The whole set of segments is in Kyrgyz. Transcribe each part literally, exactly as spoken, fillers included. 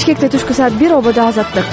Бишкекте түшкү саат бир, ободо Азаттык.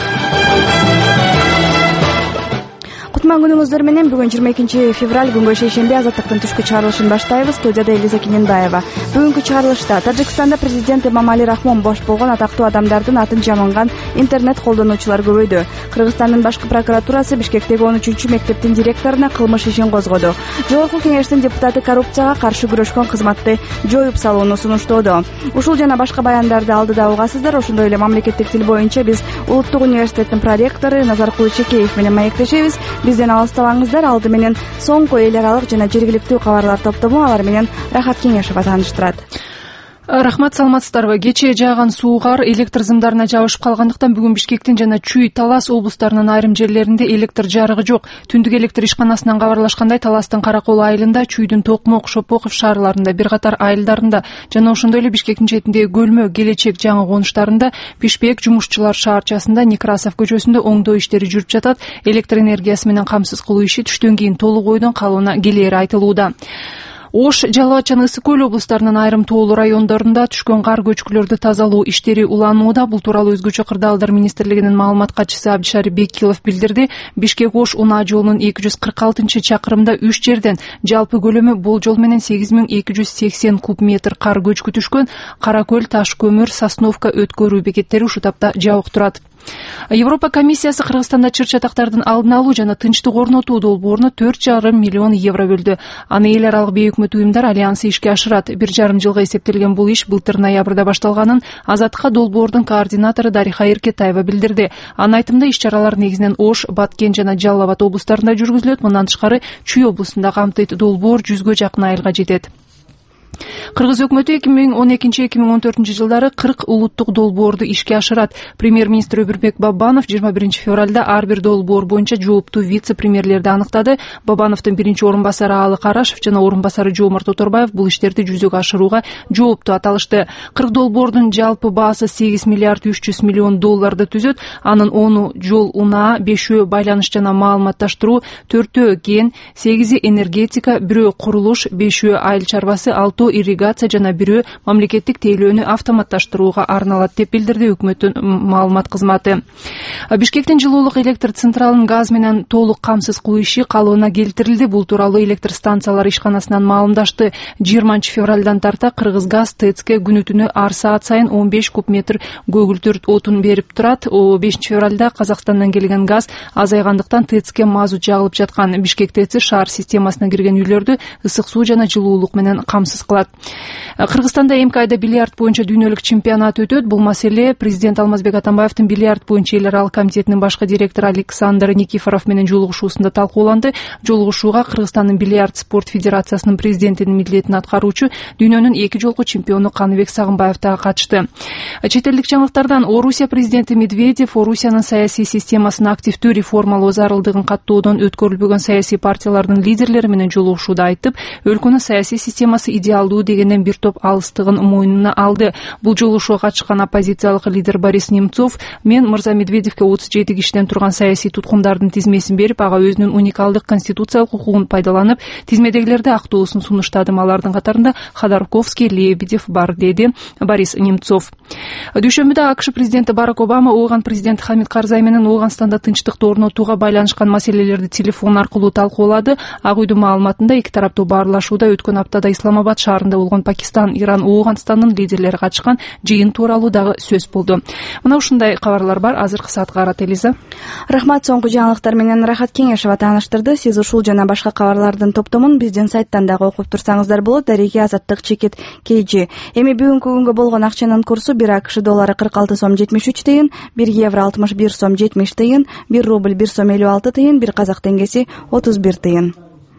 Кутман күнүңүздөр менен. Бүгүн жыйырма экинчи февраль, күнгө шейшемби, Азаттыктын түшкү чыгарылышын баштайбыз. Студияда Элиза Кененбаева. Бүгүнкү чыгарылышта Тажикстанда президент Эмомали Рахмон бош болгон атактуу адамдардын атын жаманган интернет колдонуучулар көбөйдү. Кыргызстандын башкы прокуратурасы Бишкектеги он үчүнчү мектептин директоруна кылмыш ишин козгоду. Жогорку кеңештин депутаты коррупцияга каршы күрөшкөн кызматты жоюп салууну сунуштоодо. Ушул жана башка баяндарды алдыда угасыздар. Ошондой эле мамлекеттик тил боюнча биз Улуттук университеттин проректору Назаркул Чекеев менен маектешебиз. Бизден алыстабаңыздар. Алды менен соңку эл аралык жана жергиликтүү кабарлар топтому, алар менен Рахат Кеңешова тааныштырат. Рахмат, саламатсыздарбы. Кечээ жааган суугар электр зымдарына жабышып калгандыктан бүгүн Бишкектин жана Чүй, Талас облустарынын айрым жерлеринде электр жарыгы жок. Түндүк электр ишканасынан кабарлашкандай, Таластын Каракол айылында, Чүйдүн Токмок, Шопоков шаарларында, бир катар айылдарында жана ошондой эле Бишкектин четиндеги Көлмө, Келечек жаңы конуштарында, Бишбек, Жумушчулар шаарчасында, Некрасов көчөсүндө оңдоо иштери жүрүп жатат. Электр энергиясы менен камсыз кылуу иши түштөн кийин толук ойдон калууна келери айтылууда. Ош, Жалал Абад жана Ысык Көл облустарынын айрым тоолуу райондорунда түшкөн кар көчкүлөрдү тазалоо иштери уланууда. Бул тууралуу өзгөчө кырдаалдар министрлигинин маалымат катчысы Абдишарип Бекилов билдирди. Бишкек Ош унаа жолунун эки жүз кырк алтынчы чакырымда үч жерден жалпы көлөмү болжол менен сегиз миң эки жүз сексен куб метр кар көчкү түшкөн. Каракөл, Таш көмүр, Сосновка өткөрүү бекеттери ушул тапта жабык турат. Европа комиссиясы Кыргызстанда чыр-чатактардын алдын алуу жана тынчтык орнотуу долбооруна төрт жарым миллион евро бөлдү. Аны эл аралык бейөкмөт уюмдар альянсы ишке ашырат. Бир жарым жылга эсептелген бул иш былтыр ноябрда башталганын Азаттыкка долбоордун координатору Дариха Эркетаева билдирди. Анын айтымында иш-чаралар негизинен Ош, Баткен жана Жалал Абад облустарында жүргүзүлөт. Мындан тышкары Чүй облусунда камтыйт. Долбоор жүзгө жакын айылга жетет. Кыргыз өкмөтү эки миң он экинчи — эки миң он төртүнчү жылдары кырк улуттук долбоорду ишке ашырат. Премьер-министр Өбүрбек Бабанов жыйырма биринчи февралда ар бир долбоор боюнча жооптуу вице-премьерлерди аныктады. Бабановдун биринчи орун басары Алы Карашев жана орун басары Жоомарт Оторбаев бул иштерди жүзөгө ашырууга жооптуу аталышты. кырк долбоордун жалпы баасы сегиз миллиард үч жүз миллион долларды түзөт. Анын ону жол, унаа, бешөө байланыш жана маалыматташтыруу, төртөө кен, сегизи энергетика, бирөө курулуш, бешөө айыл чарбасы, алтоо ирригация жана бирөө мамлекеттик тейлөөнү автоматташтырууга арналат деп билдирди өкмөттүн маалымат кызматы. Бишкектин жылуулук электр централын газ менен толук камсыз кылуу иши калыбына келтирилди. Бул тууралуу электр станциялар ишканасынан маалымдашты. жыйырманчы февралдан тарта Кыргызгаз ТЭЦке күнү-түнү ар саат сайын он беш куб метр көгүлтүр отун берип турат. бешинчи февралда Казакстандан келген газ азайгандыктан ТЭЦке мазут жагылып жаткан. Бишкек ТЭЦи шаар системасына кирген үйлөрдү ысык суу жана жылуулук менен камсыз кылат. Кыргызстанда эми айда бильярд боюнча дүйнөлүк чемпионат өтөт. Бул маселе президент Алмазбек Атамбаевдин бильярд боюнча эл аралык комитетинин башкы директору Александр Никифоров менен жолугушуусунда талкууланды. Жолугушууга Кыргызстандын бильярд спорт федерациясынын президентинин милдетин аткаруучу, дүйнөнүн эки жолку чемпиону Каныбек Сагынбаев дагы катышты. Чет элдик жаңылыктардан Орусия президенти Медведев Орусиянын саясий системасын активдүү реформалоо зарылдыгын каттоодон өткөрүлбөгөн саясий партиялардын лидерлери менен жолугушууда айтып, өлкөнүн саясий системасы идеалдуу дегенден бир топ алыстыгын мойнуна алды. Бул жолугушууга катышкан оппозициялык лидер Борис Немцов мен мырза Медведевке отуз жети кишиден турган саясий туткундардын тизмесин берип, ага өзүнүн уникалдык конституциялык укугун пайдаланып, тизмедегилерди актоосун сунуштадым. Алардын катарында Ходорковский, Лебедев бар, деди Борис Немцов. Дүйшөмбүдө АКШ президенти Барак Обама Ооган президенти Хамид Карзай менен Ооганстанда тынчтыкты орнотууга байланышкан маселелерди телефон аркылуу талкуулады. Ак үйдүн маалыматында эки тараптуу баарлашууда өткөн аптада Исламабад шаарында болгон Пакистан, Иран, Ооганстандын лидерлери катышкан жыйын тууралуу дагы сөз болду. Мына ушундай кабарлар бар. Азыркы саатка карат, Элиза. Рахмат, соңку жаңылыктар менен Рахат Кеңешова тааныштырды. Сиз ушул жана башка кабарлардын топтомун биздин сайттан дагы окуп турсаңыздар болот. Дареги Азаттык Чекит Кейжи. Эми бүгүнкү күнгө болгон акчанын курсу: бир АКШ доллары кырк алты сом жетимиш үч тыйын, бир евро алтымыш бир сом жетимиш тыйын, бир рубль бир сом элүү алты тыйын, бир казак теңгеси отуз бир тыйын.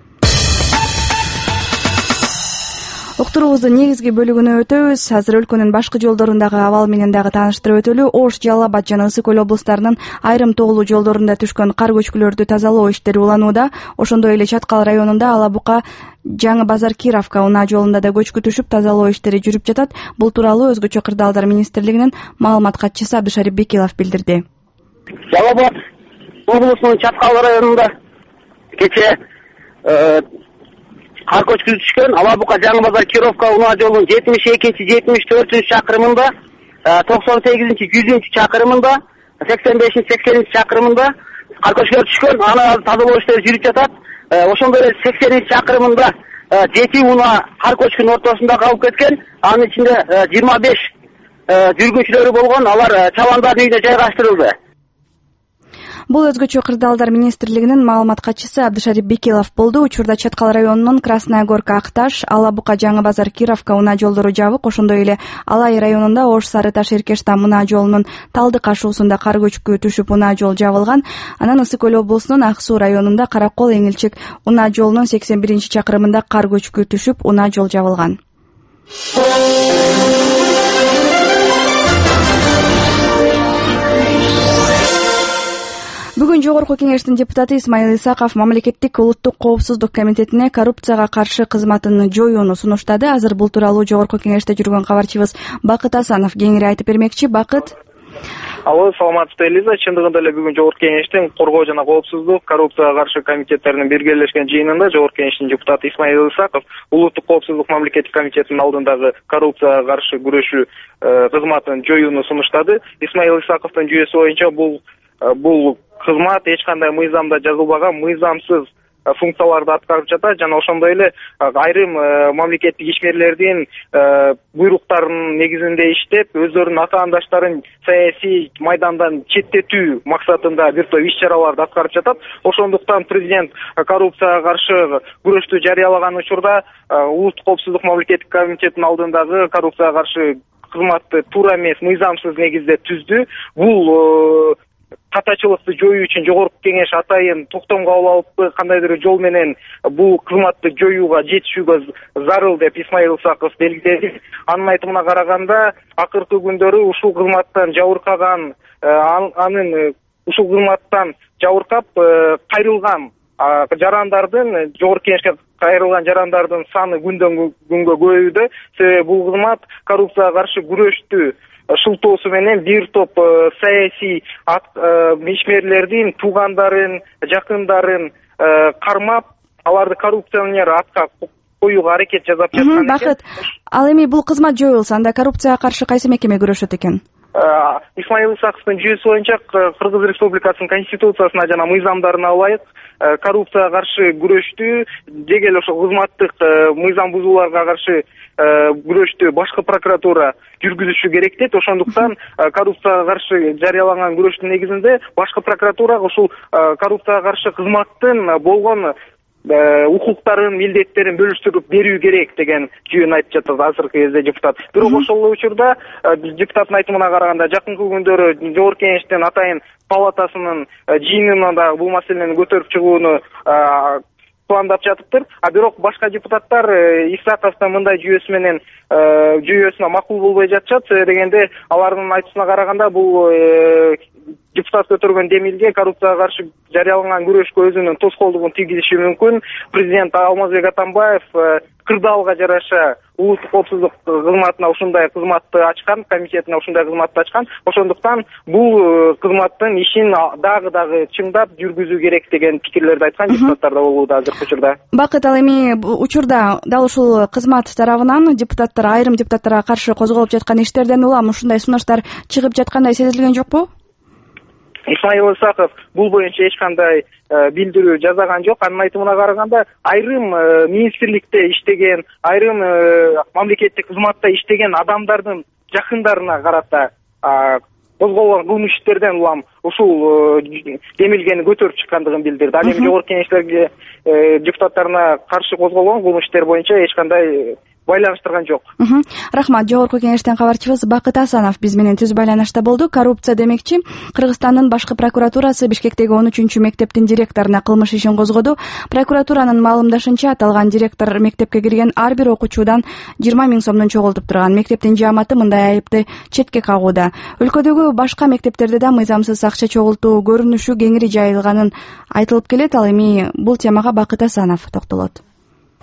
Уктуруубуздун негизги бөлүгүнө өтөбүз. Азыр өлкөнүн башкы жолдорундагы абал менен дагы тааныштырып өтөлү. Ош, Жалал Абад жана Ысык Көл облустарынын айрым тоолуу жолдорунда түшкөн кар көчкүлөрдү тазалоо иштери уланууда. Ошондой эле Чаткал районунда Ала Бука, Жаңы базар Кировка унаа жолунда да көчкү түшүп, тазалоо иштери жүрүп жатат. Бул тууралуу өзгөчө кырдаалдар министрлигинин маалымат катчысы Абдишарип Бекилов билдирди. Жалал Абад облусунун Чаткал районунда кечээ кар көчкү түшкөн. Ала Бука, Жаңы базар Кировка унаа жолунун жетимиш экинчи жетимиш төртүнчү чакырымында токсон сегизинчи жүзүнчү чакырымында, сексен бешинчи сексенинчи чакырымында кар көчкүлөр түшкөн. Аны тазалоо иштери жүрүп жатат. Ошондой эле сексенинчи чакырымында жети унаа кар көчкүнүн ортосунда калып кеткен. Анын ичинде жыйырма беш жүргүнчүлөрү болгон. Алар чабандардын үйүнө жайгаштырылды. Бул өзгөчө кырдаалдар министрлигинин маалымат катчысы Абдышарип Бекилов болду. Учурда Чаткал районунун Красная Горка, Акташ, Ала Бука, Жаңы базар, Кировка унаа жолдору жабык. Ошондой эле Алай районунда Ош, Сары Таш, Эркештам унаа жолунун Талды кашуусунда кар көчкү түшүп унаа жол жабылган. Анан Ысык Көл облусунун Ак Суу районунда Каракол, Эңилчек унаа жолунун сексен биринчи чакырымында кар көчкү түшүп унаа жол жабылган. Бүгүн Жогорку Кеңештин депутаты Исмаил Исаков мамлекеттик улуттук коопсуздук комитетине коррупцияга каршы кызматын жоюуну сунуштады. Азыр бул тууралуу Жогорку Кеңеште жүргөн кабарчыбыз Бакыт Асанов кеңири айтып бермекчи. Бакыт. Алло, саламатсызбы Элиза. Чындыгында эле бүгүн Жогорку Кеңештин коргоо жана коопсуздук, коррупцияга каршы комитеттеринин биргелешкен жыйынында Жогорку Кеңештин депутаты Исмаил Исаков улуттук коопсуздук мамлекеттик комитетинин алдындагы коррупцияга каршы күрөшүү кызматын жоюуну сунуштады. Исмаил Исаковдун жүйөсү боюнча бул бул кызмат эч кандай мыйзамда жазылбаган мыйзамсыз функцияларды аткарып жатат жана ошондой эле айрым мамлекеттик ишмерлердин буйруктарынын негизинде иштеп, өздөрүнүн атаандаштарын саясий майдандан четтетүү максатында бир топ иш-чараларды аткарып жатат. Ошондуктан президент коррупцияга каршы күрөштү жарыялаган учурда улуттук коопсуздук мамлекеттик комитетинин алдындагы коррупцияга каршы кызматты туура эмес, мыйзамсыз негизде түздү. Бул катачылыкты жоюу үчүн Жогорку Кеңеш атайын токтомго алып, кандайдыр жол менен бул кызматты жоюуга, жетишүүгө зарыл деп Исмаил Исаков белгиледи. Анын айтымына караганда, акыркы күндөрү ушул кызматтан жабыркаган, анын ушул кызматтан жабыркап кайрылган жарандардын, Жогорку Кеңешке кайрылган жарандардын саны күндөн күнгө көбөйүүдө. Себеби бул кызмат коррупцияга каршы күрөштү шылтоосу менен бир топ саясий ишмерлердин туугандарын, жакындарын кармап, аларды коррупционер атка коюуга аракет жасап жаткан экен. Бакыт, ал эми бул кызмат жоюлса, анда коррупцияга каршы кайсы мекеме күрөшөт экен? Исмаил Исаковдун жүйөсү боюнча Кыргыз Республикасынын конституциясына жана мыйзамдарына ылайык коррупцияга каршы күрөштү, деги эле ошол кызматтык мыйзам бузууларга каршы күрөштү башкы прокуратура жүргүзүшү керек дейт. Ошондуктан коррупцияга каршы жарыяланган күрөштүн негизинде башкы прокуратурага ушул коррупцияга каршы кызматтын болгон укуктарын, милдеттерин бөлүштүрүп берүү керек деген жүйөнү айтып жатат азыркы кезде депутат. Бирок ошол учурда депутаттын айтымына караганда жакынкы күндөрү Жогорку Кеңештин атайын палатасынын жыйынында бул маселени көтөрүп чыгууну пландап жатыптыр. А бирок башка депутаттар Исаковдун мындай жүйөсү менен жүйөсүнө макул болбой жатышат. Дегенде алардын айтымына караганда бул депутат көтөргөн демилге коррупцияга каршы жарыяланган күрөшкө өзүнүн тоскоолдугун тийгизиши мүмкүн. Президент Алмазбек Атамбаев кырдаалга жараша улуттук коопсуздук кызматына ушундай кызматты ачкан, комитетине ушундай кызматты ачкан. Ошондуктан бул кызматтын ишин дагы дагы чыңдап жүргүзүү керек деген пикирлерди айткан депутаттар да болууда азыркы учурда. Бакыт, ал эми учурда дал ушул кызмат тарабынан депутаттар, айрым депутаттарга каршы козголуп жаткан иштерден улам ушундай сунуштар чыгып жаткандай сезилген жокпу? Исмаил Исаков бул боюнча эч кандай билдирүү жасаган жок. Анын айтымына караганда, айрым министрликте иштеген, айрым мамлекеттик кызматта иштеген адамдардын жакындарына карата козголгон кылмыш иштерден улам ушул демилгени көтөрүп чыккандыгын билдирди. Ал эми Жогорку Кеңештерге депутаттарына каршы козголгон кылмыш иштер боюнча эч кандай байланыштырган жок. Рахмат. Жогорку Кеңештен кабарчыбыз Бакыт Асанов биз менен түз байланышта болду. Коррупция демекчи, Кыргызстандын башкы прокуратурасы Бишкектеги он үчүнчү мектептин директоруна кылмыш ишин козгоду. Прокуратуранын маалымдашынча, аталган директор мектепке кирген ар бир окуучудан жыйырма миң сомдон чогултуп турган. Мектептин жааматы мындай айыпты четке кагууда. Өлкөдөгү башка мектептерде да мыйзамсыз акча чогултуу көрүнүшү кеңири жайылганын айтылып келет. Ал эми бул темага Бакыт Асанов токтолот.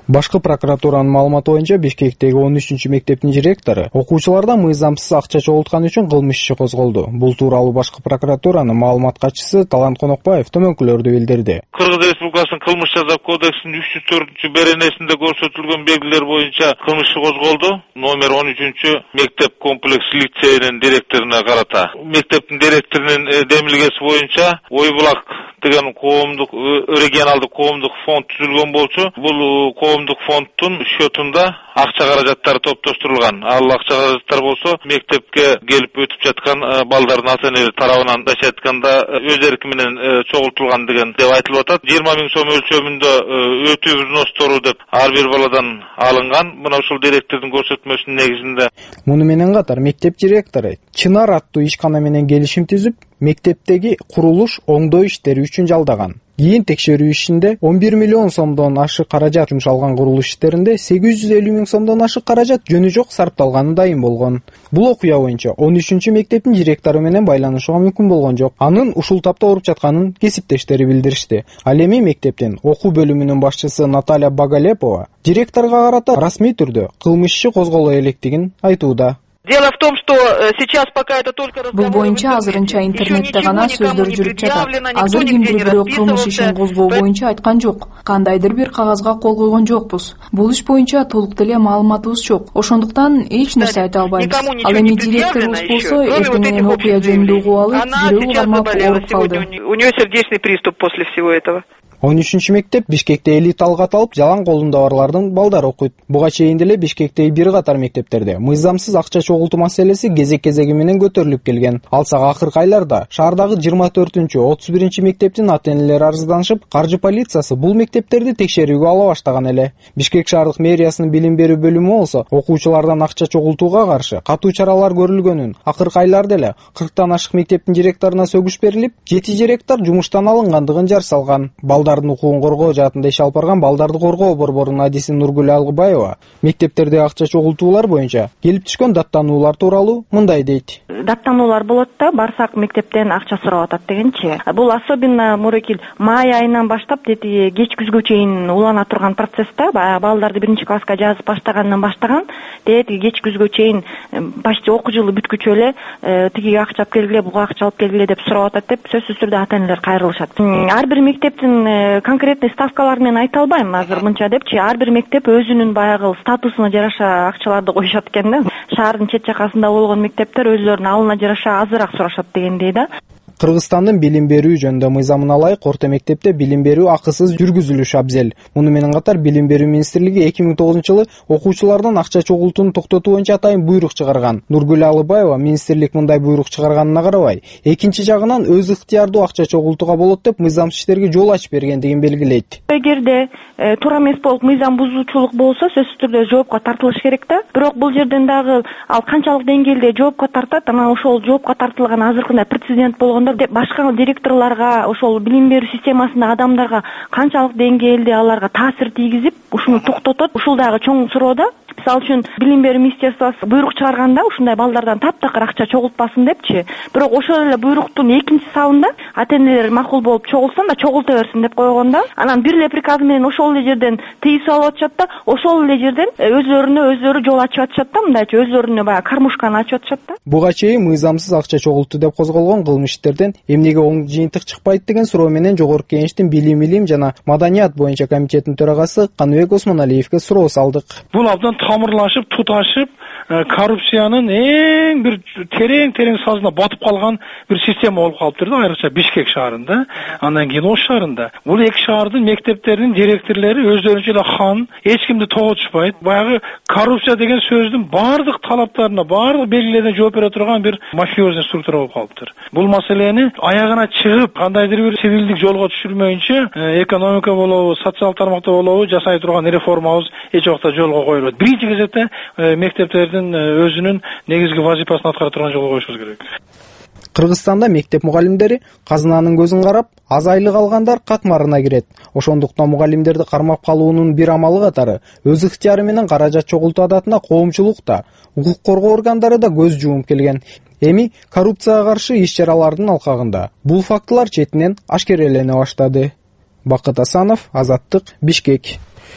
Башкы прокуратуранын маалыматы боюнча Бишкектеги он үчүнчү мектептин директору окуучулардан мыйзамсыз акча чогулткан үчүн кылмыш иши козголду. Бул тууралуу Башкы прокуратуранын маалымат катчысы Талант Конокбаев төмөнкүлөрдү билдирди. Кыргыз Республикасынын кылмыш жаза кодексинин үч жүз төртүнчү беренесинде көрсөтүлгөн белгилер боюнча кылмыш иши козголду. Номер он үчүнчү мектеп комплекс лицейинин директоруна карата. Мектептин директорунун демилгеси боюнча Ойбулак деген коомдук регионалдык коомдук фонд түзүлгөн болчу. Бул коомдук фонддун счетунда акча каражаттары топтоштурулган. Ал акча каражаттар болсо мектепке келип өтүп жаткан балдардын ата-энелери тарабынан башка айтканда өз эрки менен чогултулган деген деп айтылып атат. жыйырма миң сом өлчөмүндө өтүү взностору деп ар бир баладан алынган. Мына ушул директордун көрсөтмөсүнүн негизинде. Муну менен катар мектеп директору Чынар аттуу ишкана менен келишим түзүп, мектептеги курулуш оңдоо иштери үчүн жалдаган. Кийин текшерүү ишинде он бир миллион сомдон ашык каражат жумшалган курулуш иштеринде сегиз жүз элүү миң сомдон ашык каражат жөнү жок сарпталганы дайым болгон. Бул окуя боюнча он үчүнчү мектептин директору менен байланышууга мүмкүн болгон жок. Анын ушул тапта ооруп жатканын кесиптештери билдиришти. Ал эми мектептин окуу бөлүмүнүн башчысы Наталья Боголепова директорго карата расмий түрдө кылмыш иши козголо электигин айтууда. Дело в том, что сейчас пока это только разговор. Бул боюнча азырынча интернетте гана сөздөр жүрүп жатат. Азыр кимдир бирөө кылмыш ишин козгоо боюнча айткан жок. Кандайдыр бир кагазга кол койгон жокпуз. Бул иш боюнча толук деле маалыматыбыз жок. Ошондуктан эч нерсе айта албайбыз. Ал эми директорубуз болсо эртең менен окуя жөнүндө угуп алып, жүрөгү кармап ооруп калды. У нее сердечный приступ после всего этого. он үчүнчү мектеп Бишкекте элиталык аталып, жалаң колунда барлардын балдары окуйт. Буга чейин деле Бишкектеги бир катар мектептерде мыйзамсыз акча чогултуу маселеси кезек-кезеги менен көтөрүлүп келген. Алсак акыркы айларда шаардагы жыйырма төртүнчү отуз биринчи мектептин ата-энелери арызданышып, каржы полициясы бул мектептерди текшерүүгө ала баштаган эле. Бишкек шаардык мэриясынын билим берүү бөлүмү болсо, окуучулардан акча чогултууга каршы катуу чаралар көрүлгөнүн, акыркы айларда эле кырктан ашык мектептин директоруна сөгүш берилип, жети директор жумуштан алынгандыгын жар салган. Балдардын укугун коргоо жаатында иш алып барган Балдарды коргоо борборунун адиси Нургүл Алгыбаева мектептерде акча чогултуулар боюнча келип түшкөн даттануулар тууралуу мындай дейт. Даттануулар болот да, барсак мектептен акча сурап атат дегенчи. Бул особенно мурекил май айынан баштап дети кеч күзгө чейин улана турган процесста, баягы балдарды биринчи класска жазып баштагандан баштаган, дети кеч күзгө чейин почти окуу жылы бүткүчө эле тиги акча алып келгиле, буга акча алып келгиле деп сурап атат деп сөзсүз түрдө ата-энелер кайрылышат. Ар бир мектептин конкретный ставкалары менен айта албайм азыр мынча депчи, ар бир мектеп өзүнүн баягы статусуна жараша акчаларды коюшат экен да. Шаардын чет жакасында болгон мектептер өзлөрүнүн алына жараша азыраак сурашат дегендей да. Кыргызстандын билим берүү жөнүндө мыйзамына ылайык орто мектепте билим берүү акысыз жүргүзүлүшү абзел. Муну менен катар Билим берүү министрлиги эки миң тогузунчу жылы окуучулардан акча чогултууну токтотуу боюнча атайын буйрук чыгарган. Нургүл Алыбаева министрлик мындай буйрук чыгарганына карабай, экинчи жагынан өз ыктыярдуу акча чогултууга болот деп мыйзамсыз иштерге жол ачып бергендигин белгилейт. Эгерде туура эмес болуп мыйзам бузуучулук болсо, сөзсүз түрдө жоопко тартылыш керек да. Бирок бул жерден дагы ал канчалык деңгээлде жоопко тартат, анан ошол жоопко тартылган азыркындай прецедент болгондор башка директорлорго, ошол билим берүү системасындагы адамдарга канчалык деңгээлде аларга таасир тийгизип, ушуну токтотот, ушул дагы чоң суроо да. Мисалы үчүн билим берүү министерствосу буйрук чыгарганда ушундай балдардан таптакыр акча чогултпасын депчи. Бирок ошол эле буйруктун экинчи сабында ата-энелер макул болуп чогултсын да чогулта берсин деп койгон да. Анан бир эле приказ менен ошол эле жерден тийип алып атышат да, ошол эле жерден өзлөрүнө өзлөрү жол ачып атышат да, мындайча өзлөрүнө баягы кармушканы ачып атышат да. Буга чейин мыйзамсыз акча чогултуу деп козголгон кылмыш иштерден эмнеге оң жыйынтык чыкпайт деген суроо менен Жогорку Кеңештин билим илим жана маданият боюнча комитетинин төрагасы Каныбек Осмоналиевге суроо салдык. Бул абдан тамырлашып, туташып, коррупциянын эң бир терең-терең сазына батып калган бир система болуп калыптыр да, айрыкча Бишкек шаарында, андан кийин Ош шаарында. Бул эки шаардын мектептеринин директорлору өздөрүнчө эле хан, эч кимди тоготушпайт. Баягы коррупция деген сөздүн бардык талаптарына, бардык белгилерине жооп бере турган бир мафиозный структура болуп калыптыр. Бул маселени аягына чыгып, кандайдыр бир сивилдик жолго түшүрмөйүнчө, экономика болобу, социал тармакта болобу жасай турган реформабыз эч убакта жолго коюлбайт. Биринчи кезекте мектептердин өзүнүн негизги вазифасын аткара турган жолго коюшубуз керек. Кыргызстанда мектеп мугалимдери казынанын көзүн карап, аз айлык алгандар катмарына кирет. Ошондуктан мугалимдерди кармап калуунун бир амалы катары өз ыктыяры менен каражат чогултуу адатына коомчулук да, укук коргоо органдары да көз жумуп келген. Эми коррупцияга каршы иш-чаралардын алкагында бул фактылар четинен ашкерелене баштады. Бакыт Асанов, Азаттык, Бишкек.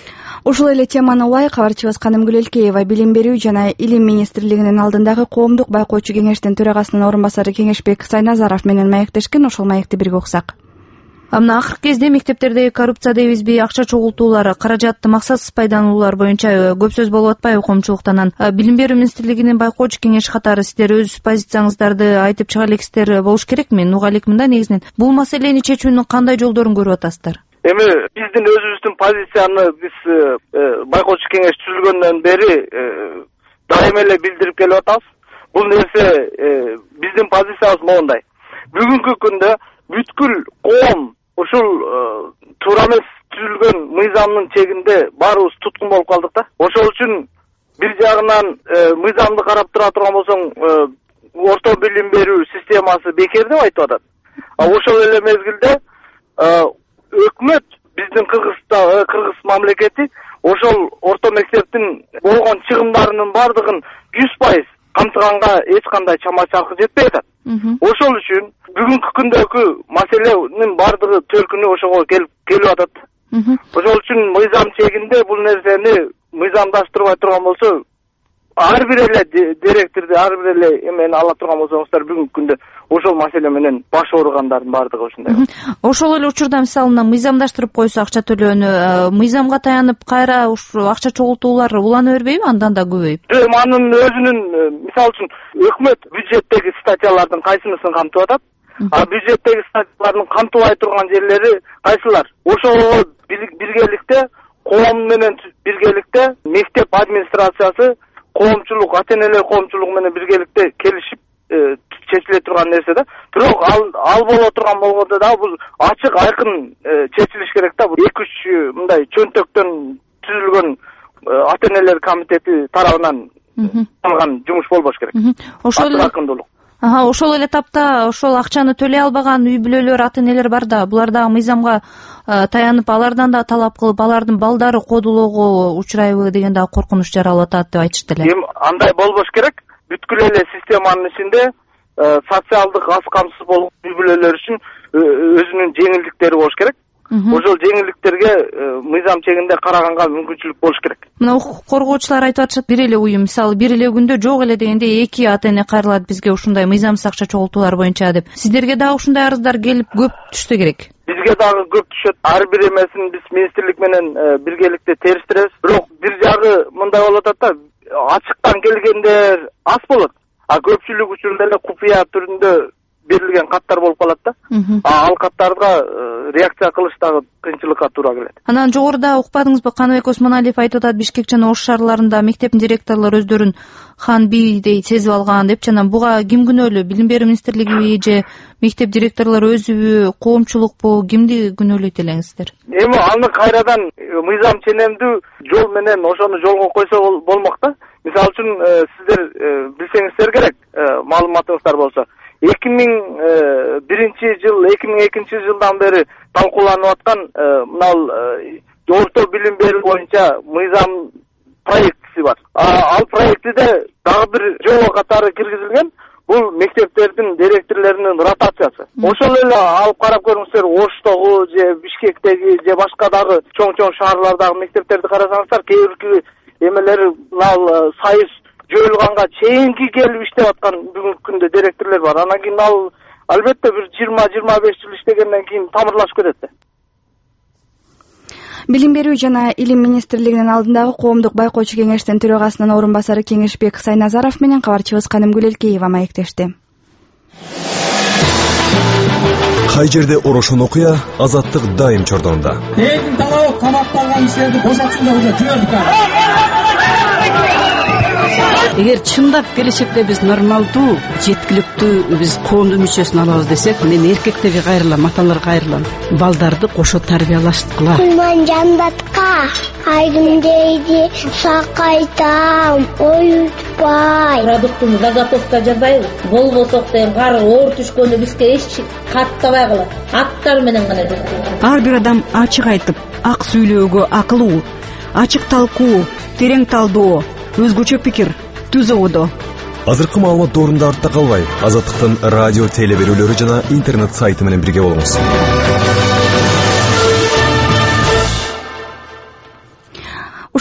Ушул эле теманы улай кабарчыбыз Канымгүл Элкеева Билим берүү жана Илим министрлигинин алдындагы коомдук байкоочу кеңештин төрагасынын орун басары Кеңешбек Сайназаров менен маектешкен. Ошол маекти бирге уксак. Мына акыркы кезде мектептердеги коррупция дейбизби, акча чогултуулар, каражатты максатсыз пайдалануулар боюнча көп сөз болуп атпайбы коомчулуктан? Билим берүү министрлигинин байкоочу кеңеши катары сиздер өз позицияңыздарды айтып чыга элексиздер болуш керекми? Уга элекмин да негизинен. Бул маселени чечүүнүн кандай жолдорун көрүп атасыздар? Эми биздин өзүбүздүн позицияны биз байкоочу кеңеш түзүлгөндөн бери дайыма эле билдирип келип атабыз. Бул нерсе биздин позициябыз моундай. Бүгүнкү күндө бүткүл коом ушул туура эмес түзүлгөн мыйзамдын чегинде баарыбыз туткун болуп калдык да. Ошол үчүн бир жагынан мыйзамды карап тура турган болсоң, орто билим берүү системасы бекер деп айтып атат. А ошол эле мезгилде өкмөт биздин Кыргызстан Кыргыз мамлекети ошол орто мектептин болгон чыгымдарынын бардыгын жүз пайыз камтыганга эч кандай чама чаркы жетпей атат. Ошол үчүн бүгүнкү күндөгү маселенин бардыгы төлкүнү ошого келип келип атат. Ошол үчүн мыйзам чегинде бул нерсени мыйзамдаштырбай турган болсо, ар бир эле директорду, ар бир эле эмени ала турган болсоңуздар, бүгүнкү күндө ошол маселе менен баш ооругандардын бардыгы ушундай. Ошол эле учурда мисалына мыйзамдаштырып койсо акча төлөөнү, мыйзамга таянып кайра ушу акча чогултуулар улана бербейби, андан да көбөйүп? Эми анын өзүнүн, мисалы үчүн, өкмөт бюджеттеги статьялардын кайсынысын камтып атат? А бюджеттеги статьялардын камтыбай турган жерлери кайсылар? Ошого биргеликте, коом менен биргеликте мектеп администрациясы, коомчулук, ата-энелер коомчулугу менен биргеликте келишип чечиле турган нерсе да. Бирок ал ал боло турган болгондо да бул ачык айкын чечилиш керек да. эки үч мындай чөнтөктөн түзүлгөн ата-энелер комитети тарабынан алган жумуш болбош керек. Ошол акындуулук. Ага, ошол эле тапта ошол акчаны төлөй албаган үй бүлөлөр, ата-энелер бар да. Булар да мыйзамга таянып, алардан да талап кылып, алардын балдары кодулоого учурайбы деген да коркунуч жаралып атат деп айтышты эле. Эми андай болбош керек. Бүткүл эле системанын ичинде социалдык аз камсыз болгон үй бүлөлөр үчүн өзүнүн жеңилдиктери болуш керек. Ошол жеңилдиктерге мыйзам чегинде караганга мүмкүнчүлүк болуш керек. Мына укук коргоочулар айтып атышат, бир эле уюм, мисалы бир эле күндө жок эле дегенде эки ата-эне кайрылат бизге ушундай мыйзамсыз акча чогултуулар боюнча деп. Сиздерге дагы ушундай арыздар келип көп түшсө керек. Бизге дагы көп түшөт. Ар бир эмесин биз министрлик менен биргеликте териштиребиз. Бирок бир жагы мындай болуп атат да, ачыктан келгендер аз болот. А көпчүлүк учурда эле купуя түрүндө берилген каттар болуп калат да. А ал каттарга реакция кылыш дагы кыйынчылыкка туура келет. Анан жогоруда укпадыңызбы, Каныбек Осмоналиев айтып атат, Бишкек жана Ош шаарларында мектептин директорлору өздөрүн хан бийдей сезип алган деп. Жана буга ким күнөөлүү? Билим берүү министрлигиби же мектеп директорлору өзүбү, коомчулукпу? Кимди күнөөлөйт элеңиздер? Эми аны кайрадан мыйзам ченемдүү жол менен ошону жолго койсо болмок да. Мисалы үчүн сиздер билсеңиздер керек, маалыматыңыздар болсо. эки миң биринчи жыл, эки миң экинчи жылдан бери талкууланып аткан мынал орто билим берүү боюнча мыйзам проектиси бар. Ал проектиде дагы бир жобо катары киргизилген. Бул мектептердин директорлорунун ротациясы. Ошол эле алып карап көрүңүздөр, Оштогу же Бишкектеги же башка дагы чоң-чоң шаарлардагы мектептерди карасаңыздар, кээ бирки эмелери мынал сайыс жоюлганга чейинки келип иштеп аткан бүгүнкү күндө директорлор бар. Анан кийин ал албетте бир жыйырма жыйырма беш жыл иштегенден кийин тамырлашып кетет да. Билим берүү жана Илим министрлигинин алдындагы коомдук байкоочу кеңештин төрагасынын орун басары Кеңешбек Сайназаров менен кабарчыбыз Канымгүл Элкеева маектешти. Кай жерде орошон окуя, азаттык дайым чордонунда. Элдин талабы камакталган кишилерди бошотсун деп жүрдүк. Эгер чындап келечекте биз нормалдуу, жеткиликтүү биз коомдун мүчөсүн алабыз десек, мен эркектерге кайрылам, аталарга кайрылам. Балдарды кошо тарбиялаштыкыла. Мен жандатка айдым дейди, сакайтам, оютпай. Продуктун заготовка жасайбыз. Болбосок деген кар оор түшкөндө бизге эч каттабай калат. Аттар менен гана жасайбыз. Ар бир адам ачык айтып, ак сүйлөөгө акылуу, ачык талкуу, терең талдоо, өзгөчө пикир түз ободо. Азыркы маалымат доорунда артта калбай, Азаттыктын радио теле берүүлөрү жана интернет сайты менен бирге болуңуз.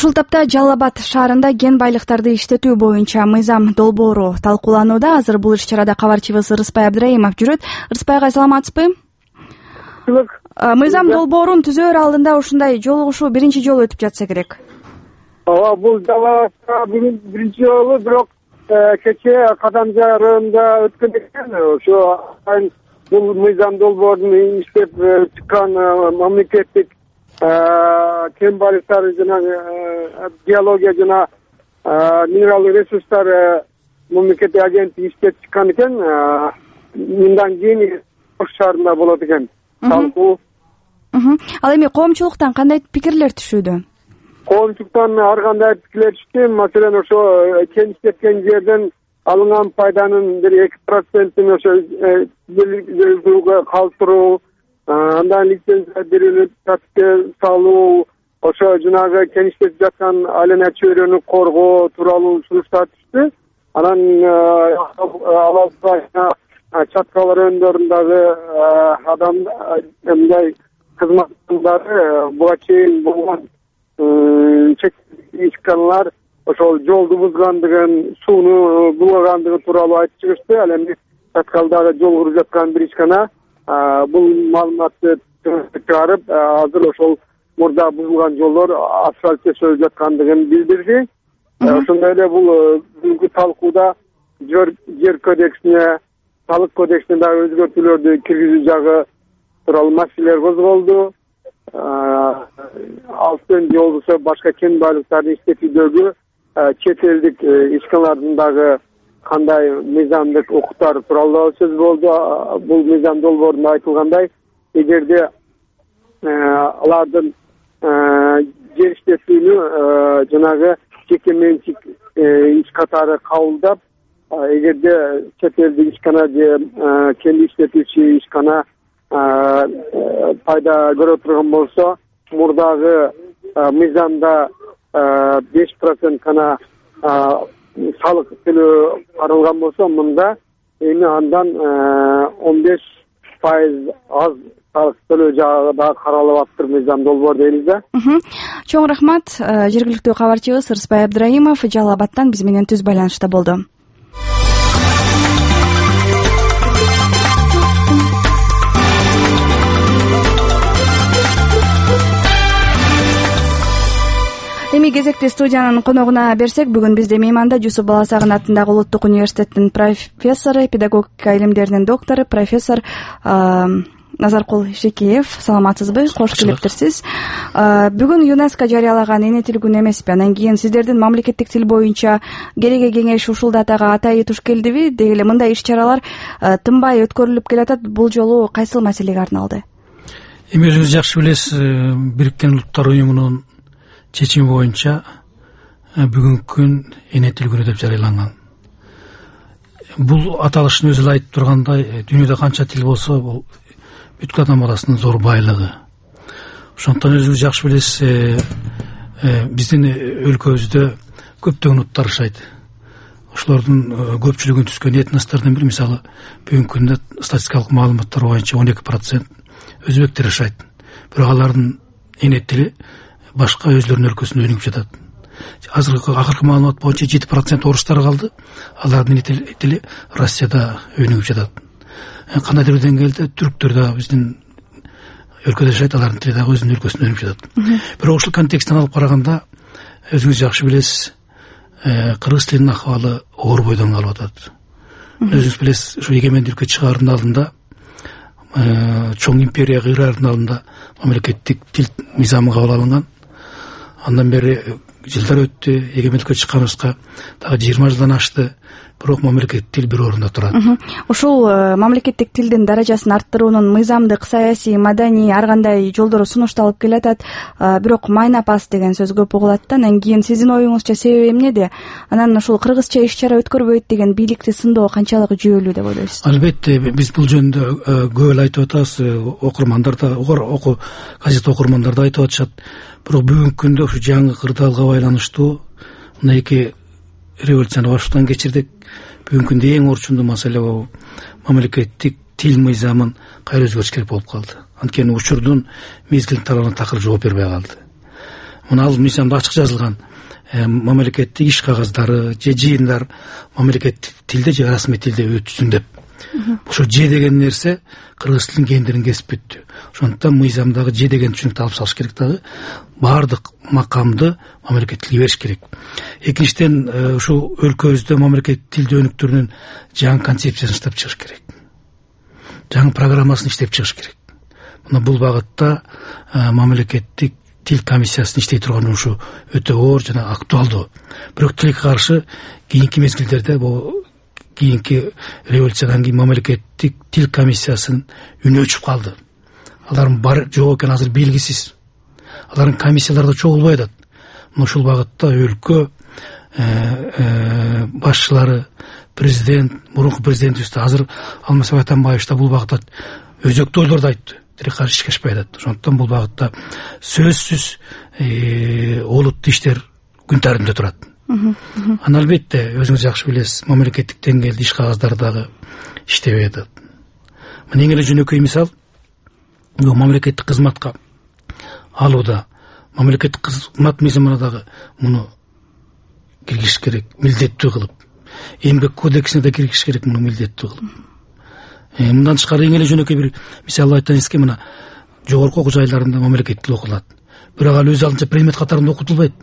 Ушул тапта Жалал Абад шаарында ген байлыктарды иштетүү боюнча мыйзам долбоору талкууланууда. Азыр бул иш чарада кабарчыбыз Ырыспай Абдраимов жүрөт. Ырыспайга саламатсызбы? Мыйзам долбоорун түзөөр алдында ушундай жолугушуу биринчи жолу өтүп жатса керек. Ооба, бул Жалал Абадта биринчи жолу, бирок кече Кадамжа районунда өткөн экен. Ошо бул мыйзам долбоорун иштеп чыккан мамлекеттик кен байлыктары жана геология жана минералдык ресурстар мамлекеттик агенттиги иштеп чыккан экен. Мындан кийин Ош шаарында болот экен талкуу. Ал эми коомчулуктан кандай пикирлер түшүүдө? Коомчулуктан ар кандай пикирлер түштү. Маселен, ошо кен иштеткен жерден алынган пайданын бир эки процентин ошо жергиликтүүгө калтыруу, андан лицензия берилип тартипке салуу, ошо жанагы кен иштетип жаткан айлана чөйрөнү коргоо тууралуу сунуштар түштү. Анан Чаткал райондорундагы адам мындай кызматтардары буга чейин болгон ишканалар ошол жолду бузгандыгын, сууну булагандыгы тууралуу айтып чыгышты. Ал эми Чаткалдагы жол куруп жаткан бир ишкана бул маалыматты чыгарып, азыр ошол мурда бузулган жолдор асфальт төшөлүп жаткандыгын билдирди. Ошондой эле бул бүгүнкү талкууда жер кодексине, салык кодексине дагы өзгөртүүлөрдү киргизүү жагы тууралуу маселелер козголду. Алтын жол болсо башка кен байлыктарын иштетүүдөгү чет элдик ишканалардын дагы кандай мыйзамдык укуктары тууралуу сөз болду. Бул мыйзам долбоорунда айтылгандай, эгерде алардын жер иштетүүнү жанагы жеке менчик иш катары кабылдап, эгерде чет элдик ишкана же кен иштетүүчү ишкана пайда көрө турган болсо, мурдагы мыйзамда беш процент гана салык төлөө каралган болсо, мында эми андан он беш пайыз аз салык төлөө жагы дагы каралып атыптыр мыйзам долбоор дейбиз да. Чоң рахмат. Жергиликтүү кабарчыбыз Ырыспай Абдраимов Жалал Абадтан биз менен түз байланышта болду. Эми кезекти студиянын коногуна берсек, бүгүн бизде мейманда Жусуп Баласагын атындагы Улуттук университеттин профессору, педагогика илимдеринин доктору, профессор Назаркул Шекеев. Саламатсызбы? Кош келиптирсиз. Бүгүн ЮНЕСКО жарыялаган эне тил күнү эмеспи? Анан кийин сиздердин мамлекеттик тил боюнча кереге кеңеш ушул датага атайы туш келдиби? Деги эле мындай иш-чаралар тынбай өткөрүлүп келатат. Бул жолу кайсыл маселеге арналды? Эми өзүңүз жакшы билесиз, Бириккен Улуттар уюмунун чечими боюнча бүгүнкү күн эне тил күнү деп жарыяланган. Бул аталыштын өзү эле айтып тургандай, дүйнөдө канча тил болсо, бул бүткүл адам баласынын зор байлыгы. Ошондон өзүңүз жакшы билесиз, биздин өлкөбүздө көптөгөн улуттар жашайт. Ошолордун көпчүлүгүн түзгөн этностордун бири, мисалы, бүгүнкү күндө статистикалык маалыматтар боюнча он эки процент өзбектер жашайт. Бирок алардын эне тили башка өзлөрүнүн өлкөсүндө өнүгүп жатат. Азыркы акыркы маалымат боюнча жети процент орустар калды. Алардын тили Россияда өнүгүп жатат. Кандайдыр бир деңгээлде түрктөр да биздин өлкөдө жашайт, алардын тили дагы өзүнүн өлкөсүндө өнүгүп жатат. Бирок ушул контексттен алып караганда, өзүңүз жакшы билесиз, кыргыз тилинин акыбалы оор бойдон калып атат. Өзүңүз билесиз, ушу эгемендик өлкө чыгаардын алдында, чоң империя кыйраардын алдында мамлекеттик тил мыйзамы кабыл алынган. Андан бери жылдар өттү, эгемендикке чыкканыбызга дагы жыйырма жылдан ашты. Бирок мамлекеттик тил бир орунда турат. Ушул мамлекеттик тилдин даражасын арттыруунун мыйзамдык, саясий, маданий ар кандай жолдору сунушталып келатат. Бирок майнапас деген сөз көп угулат да. Анан кийин сиздин оюңузча себеби эмнеде? Анан ушул кыргызча иш-чара өткөрбөйт деген бийликти сындоо канчалык жүйөлүү деп ойлойсуз? Албетте, биз бул жөнүндө көп эле айтып атабыз. Окурмандар да, оку газет окурмандар да айтып атышат. Бирок бүгүнкү күндө ушу жаңы кырдаалга байланыштуу мына эки революцияны баштан кечирдик. Бүгүнкү күндө эң орчундуу маселе бул мамлекеттик тил мыйзамын кайра өзгөртүш керек болуп калды. Анткени учурдун мезгилдин талабына такыр жооп бербей калды. мына ал мыйзамда ачык жазылган мамлекеттик иш кагаздары же жыйындар мамлекеттик тилде же расмий тилде өтсүн деп. Ошо же деген нерсе кыргыз тилинин кендирин кесип бүттү. Ошондуктан мыйзамдагы же деген түшүнүктү алып салыш керек дагы. Бардык макамды мамлекеттик тилге бериш керек. Экинчиден ушу өлкөбүздө мамлекеттик тил жөнүктөрүнүн жаңы концепциясын иштеп чыгыш керек. Жаңы программасын иштеп чыгыш керек. Мына бул багытта мамлекеттик тил комиссиясын иштей турган ушу өтө оор жана актуалдуу. Бирок тилекке каршы кийинки мезгилдерде бул кийинки революциядан кийин мамлекеттик тил комиссиясынын үнү өчүп калды. Алардын бар жок экени азыр белгисиз. Алардын комиссиялары да чогулбай атат. Мына ушул багытта өлкө башчылары, президент, мурунку президентибиз да азыр Алмазбек Атамбаевич да бул багытта өзөктүү ойлорду айтты. Тилекке каршы ишке ашпай атат. Ошондуктан бул багытта сөзсүз олуттуу иштер күн тарында турат. Аны албетте өзүңүз жакшы билесиз, мамлекеттик деңгээлде иш кагаздары дагы иштебей атат. Мына эң эле жөнөкөй мисал, бул мамлекеттик кызматка алууда, мамлекеттик кызмат мыйзамына дагы муну киргизиш керек, милдеттүү кылып. Эмгек кодексине да киргизиш керек муну милдеттүү кылып. Мындан тышкары эң эле жөнөкөй бир мисал айтайынызки, мына жогорку окуу жайларында мамлекеттик тил окулат. Бирок ал өз алдынча предмет катарында окутулбайт.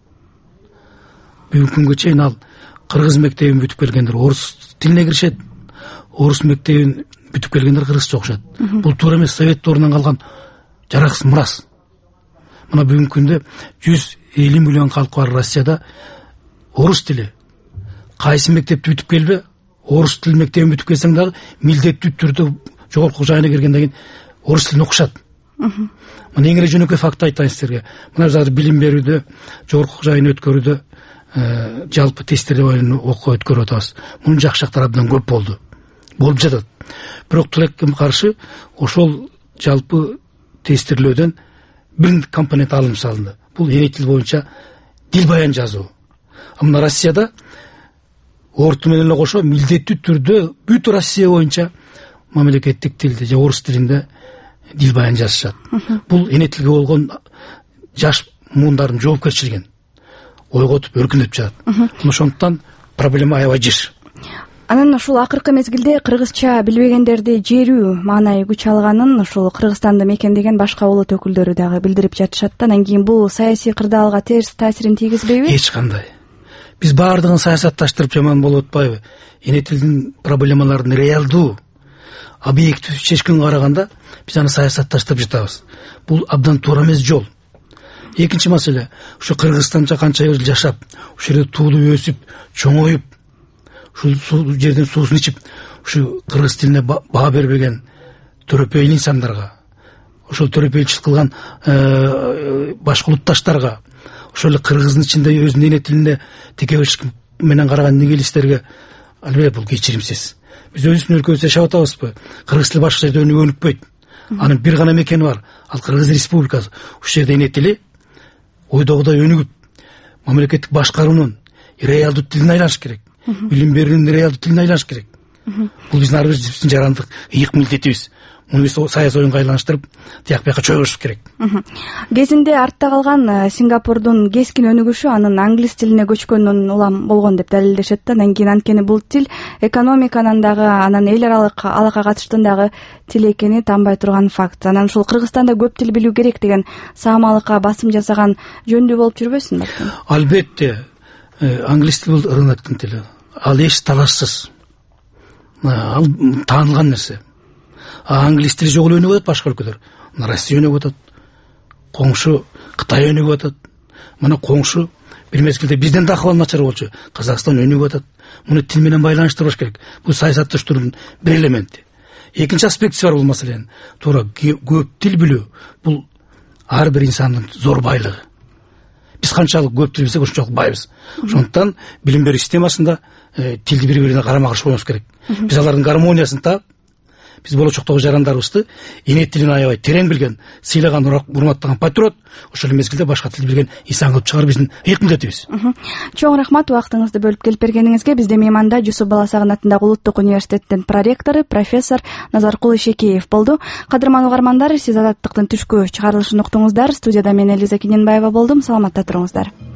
Бүгүнкү күнгө чейин ал кыргыз мектебин бүтүп келгендер орус тилине киришет, орус мектебин бүтүп келгендер кыргызча окушат. Бул туура эмес, совет доорунан калган жараксыз мурас. Мына бүгүнкү күндө жүз элүү миллион калкы бар Россияда орус тили. Кайсы мектепти бүтүп келбе, орус тил мектебин бүтүп келсең дагы милдеттүү түрдө жогорку жайына киргенден кийин орус тилин окушат. Мына эң эле жөнөкөй факт айтайын силерге. Мына биз азыр билим берүүдө, жогорку жайын өткөрүүдө жалпы тесттерди окуу өткөрүп атабыз. Мунун жакшы жактары абдан көп болду. Болуп жатат. Бирок тилекке каршы ошол жалпы тестирлөөдөн бир компонент алынып салынды. Бул эне тил боюнча дил баян жазуу. А мына Россияда орто менен эле кошо милдеттүү түрдө бүт Россия боюнча мамлекеттик тилде же орус тилинде дил баян жазышат. Бул эне тилге болгон жаш муундардын жоопкерчилигин ойготуп өркүндөтүп жатат. Ошондуктан проблема аябай жиш. Анан ушул акыркы мезгилде кыргызча билбегендерди жерүү маанай күч алганын ушул Кыргызстанды мекендеген башка улут өкүлдөрү дагы билдирип жатышат. Анан кийин бул саясий кырдаалга терс таасирин тийгизбейби? Эч кандай. Биз баардыгын саясатташтырып жаман болуп атпайбы? Эне тилдин проблемаларын реалдуу, объектив чечкенге караганда биз аны саясатташтырып жатабыз. Бул абдан туура эмес жол. Экинчи маселе, ушу Кыргызстанча канча жыл жашап, ушул жерде туулуп өсүп, чоңоюп, ушул жерден суусун ичип, ушу кыргыз тилине баа бербеген төрөпөйүл инсандарга, ошол төрөпөйчүлүк кылган башка улутташтарга, ошол эле кыргыздын ичинде өзүнүн эне тилине текеберчилик менен караган нигилистерге албетте бул кечиримсиз. Биз өзүбүздүн өлкөбүздө жашап атабызбы? Кыргыз тили башка жерде өнүкпөйт. Анын бир гана мекени бар, ал Кыргыз Республикасы. Ушул жерде эне тили ойдогудай өнүгүп, мамлекеттик башкаруунун реалдуу тилине айланыш керек. Билим берүүнүн реалдуу тилине айланыш керек. Бул биздин ар бирибиздин жарандык ыйык милдетибиз. Муну биз саясий оюнга айланыштырып, тияк бияка чойгушубуз керек. Кезинде артта калган Сингапурдун кескин өнүгүшү анын англис тилине көчкөнүнөн улам болгон деп далилдешет да. Андан кийин анткени бул тил экономиканын дагы, анан эл аралык алака катыштын дагы тил экени танбай турган факт. Анан ушул Кыргызстанда көп тил билүү керек деген саамалыкка басым жасаган жөндүү болуп жүрбөсүн балким? Албетте, англис тили бул рыноктун тили. Ал эч талашсыз. Ал таанылган нерсе. А англис тили жок эле өнүгүп атат башка өлкөлөр. Мына Россия өнүгүп атат. Коңшу Кытай өнүгүп атат. Мына коңшу бир мезгилде бизден да акыбал начар болчу. Казакстан өнүгүп атат. Муну тил менен байланыштырбаш керек. Бул саясатташтыруунун бир элементи. Экинчи аспекти бар бул маселенин. Туура көп тил билүү бул ар бир инсандын зор байлыгы. Биз канчалык көп тил билсек, ошончолук байбыз. Ошондуктан билим берүү системасында тилди бири-бирине карама каршы коюбуз керек. Биз алардын гармониясын таап, биз болочоктогу жарандарыбызды эне тилин аябай терең билген, сыйлаган, урматтаган патриот, ошол мезгилде башка тил билген инсан кылып чыгаруу биздин эки милдетибиз. Чоң рахмат убактыңызды бөлүп келип бергениңизге. Бизде мейманда Жусуп Баласагын атындагы Улуттук университеттин проректору профессор Назаркул Ишекеев болду. Кадырман угармандар, сиз Азаттыктын түшкү чыгарылышын уктуңуздар. Студияда мен Элиза Кененбаева болдум. Саламатта туруңуздар.